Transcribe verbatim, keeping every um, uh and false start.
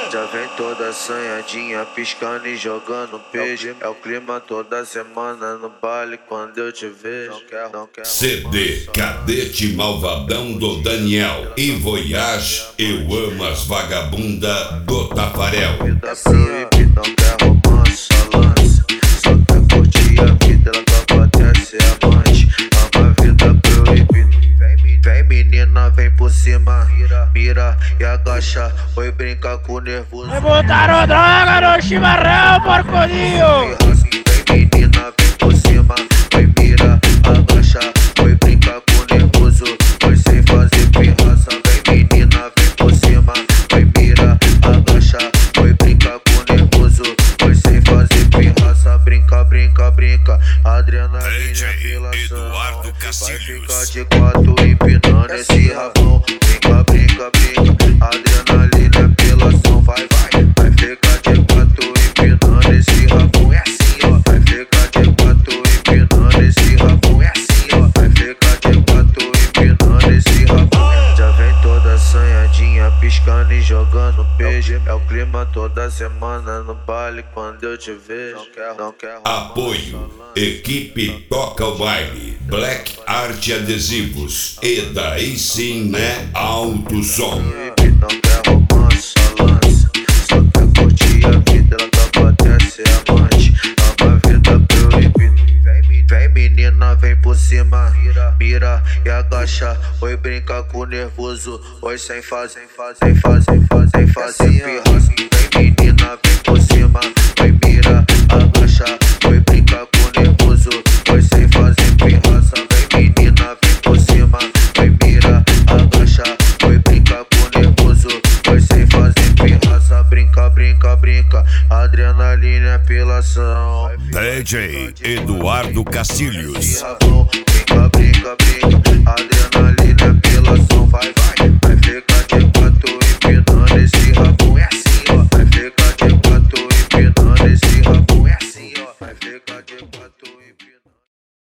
Já vem toda assanhadinha, piscando e jogando peixe. É o clima toda semana no baile quando eu te vejo. Não quer, não quer. C D Cadete Malvadão do Daniel e Voyage Eu Amo as Vagabunda do Tafarel. Vida proibida, não quer romance, só lança. Só quer curtir a vida, ela topa até ser amante. Ama a vida proibida. Vem menina, vem por cima, mira e agacha. Foi brincar com o nervoso. Me botaram droga no chimarrão, porcodinho. Vem menina, vem por cima, foi mira, agacha. Foi brincar com o nervoso, foi sem fazer pirraça. Vem menina, vem por cima, foi mira, agacha. Foi brincar com o nervoso, foi sem fazer pirraça. Brinca, brinca, brinca, adrenalina pela Eduardo Vai Castilhos. ficar de quatro empinando esse rabão. Brinca, brinca, brinca, adrenalina pela ação. Vai, vai, vai ficar de quatro empinando esse rabão. É assim, ó. Vai ficar de quatro empinando esse rabão. É assim, ó. Vai ficar de quatro empinando esse rabão. Já vem toda assanhadinha, piscando e jogando peixe. É o clima toda semana no baile quando eu te vejo. Não quer, não quer. Apoio Equipe Toca o Baile, Black Art Adesivos e daí sim, né? Alto Som. Não quer romance, só lança. Só quer curtir a vida, ela topa até ser amante. Ama a vida proibida. Vem menina, vem por cima, mira e agacha. Foi brincar com o nervoso, foi sem fazer, sem fazer, sem fazer, sem fazer pirraça. Vem menina, vem por cima, foi mira, agacha. Foi brincar com o nervoso, foi sem fazer pirraça. Vem menina, vem por cima, foi mira, agacha. Foi brincar com o nervoso, foi sem fazer pirraça. Brinca, brinca, brinca, adrenalina pela ação. D J Eduardo Castilhos. Brinca, brinca, brinca, adrenalina